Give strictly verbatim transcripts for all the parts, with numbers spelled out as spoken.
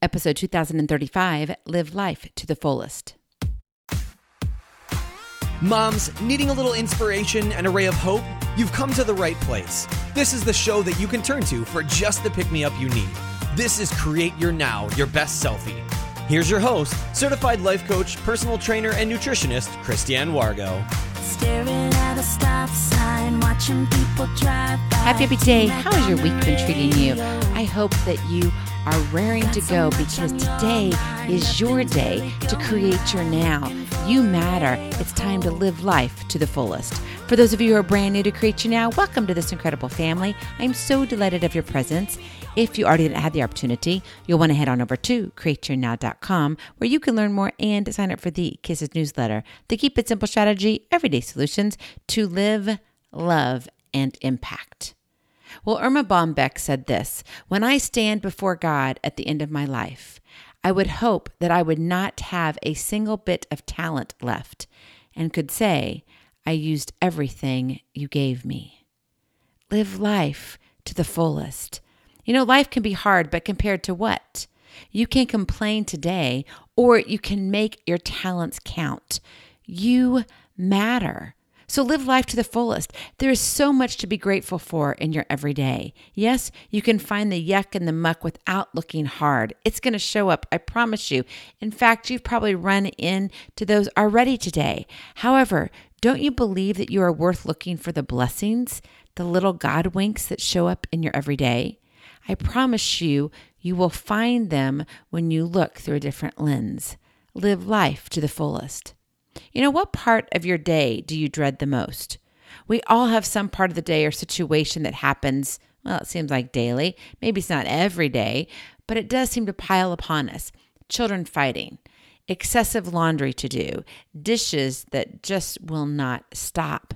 Episode two thousand thirty-five, Live Life to the Fullest. Moms, needing a little inspiration and a ray of hope? You've come to the right place. This is the show that you can turn to for just the pick-me-up you need. This is Create Your Now, Your Best Selfie. Here's your host, certified life coach, personal trainer, and nutritionist, Christiane Wargo. Staring at a stop sign, watching people drive by. Happy, happy day. How has your week been treating you? I hope that you are raring to go because today is your day to create your now. You matter. It's time to live life to the fullest. For those of you who are brand new to Create Your Now, welcome to this incredible family. I'm so delighted of your presence. If you already didn't have the opportunity, you'll want to head on over to create your now dot com where you can learn more and sign up for the Kisses newsletter, the Keep It Simple strategy, everyday solutions to live, love, and impact. Well, Erma Bombeck said this: when I stand before God at the end of my life, I would hope that I would not have a single bit of talent left and could say, I used everything you gave me. Live life to the fullest. You know, life can be hard, but compared to what? You can complain today, or you can make your talents count. You matter. So live life to the fullest. There is so much to be grateful for in your everyday. Yes, you can find the yuck and the muck without looking hard. It's going to show up, I promise you. In fact, you've probably run into those already today. However, don't you believe that you are worth looking for the blessings, the little God winks that show up in your everyday? I promise you, you will find them when you look through a different lens. Live life to the fullest. You know, what part of your day do you dread the most? We all have some part of the day or situation that happens, well, it seems like daily. Maybe it's not every day, but it does seem to pile upon us. Children fighting, excessive laundry to do, dishes that just will not stop.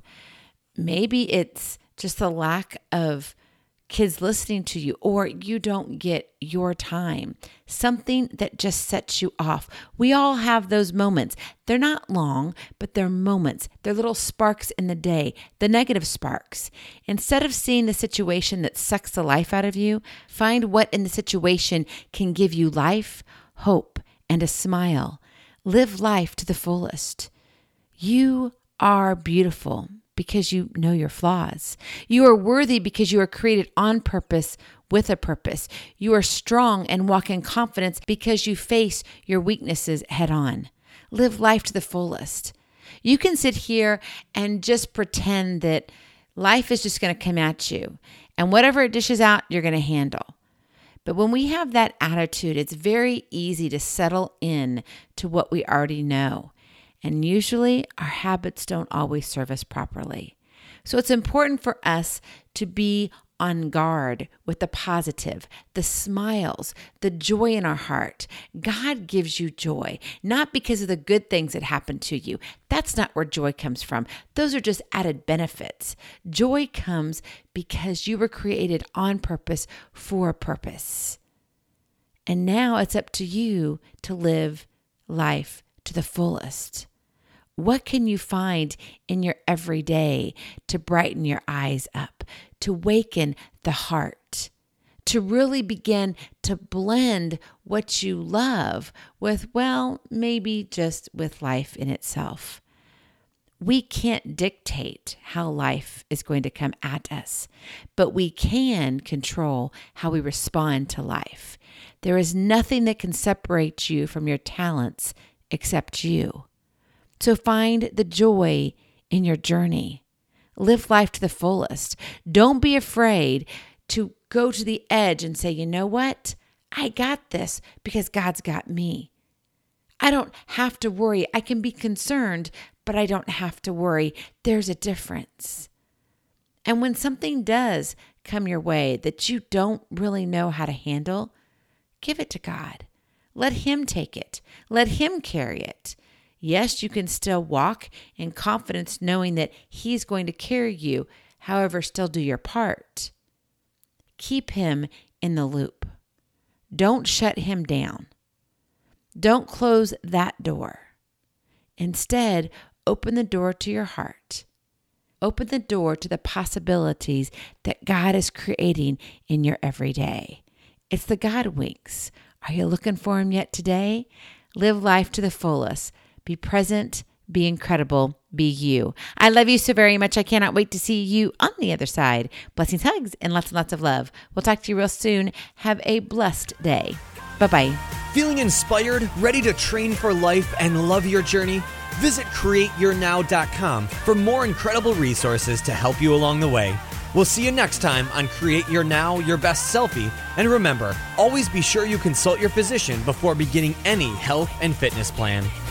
Maybe it's just the lack of kids listening to you, or you don't get your time, something that just sets you off. We all have those moments. They're not long, but they're moments. They're little sparks in the day, the negative sparks. Instead of seeing the situation that sucks the life out of you, find what in the situation can give you life, hope, and a smile. Live life to the fullest. You are beautiful because you know your flaws. You are worthy because you are created on purpose with a purpose. You are strong and walk in confidence because you face your weaknesses head on. Live life to the fullest. You can sit here and just pretend that life is just going to come at you, and whatever it dishes out, you're going to handle. But when we have that attitude, it's very easy to settle in to what we already know. And usually our habits don't always serve us properly. So it's important for us to be on guard with the positive, the smiles, the joy in our heart. God gives you joy, not because of the good things that happen to you. That's not where joy comes from. Those are just added benefits. Joy comes because you were created on purpose for a purpose. And now it's up to you to live life to the fullest. What can you find in your everyday to brighten your eyes up, to waken the heart, to really begin to blend what you love with, well, maybe just with life in itself? We can't dictate how life is going to come at us, but we can control how we respond to life. There is nothing that can separate you from your talents except you. So find the joy in your journey. Live life to the fullest. Don't be afraid to go to the edge and say, you know what? I got this because God's got me. I don't have to worry. I can be concerned, but I don't have to worry. There's a difference. And when something does come your way that you don't really know how to handle, give it to God. Let Him take it. Let Him carry it. Yes, you can still walk in confidence knowing that He's going to carry you. However, still do your part. Keep Him in the loop. Don't shut Him down. Don't close that door. Instead, open the door to your heart. Open the door to the possibilities that God is creating in your everyday. It's the God winks. Are you looking for him yet today? Live life to the fullest. Be present. Be incredible. Be you. I love you so very much. I cannot wait to see you on the other side. Blessings, hugs, and lots and lots of love. We'll talk to you real soon. Have a blessed day. Bye-bye. Feeling inspired, ready to train for life and love your journey? Visit create your now dot com for more incredible resources to help you along the way. We'll see you next time on Create Your Now, Your Best Selfie. And remember, always be sure you consult your physician before beginning any health and fitness plan.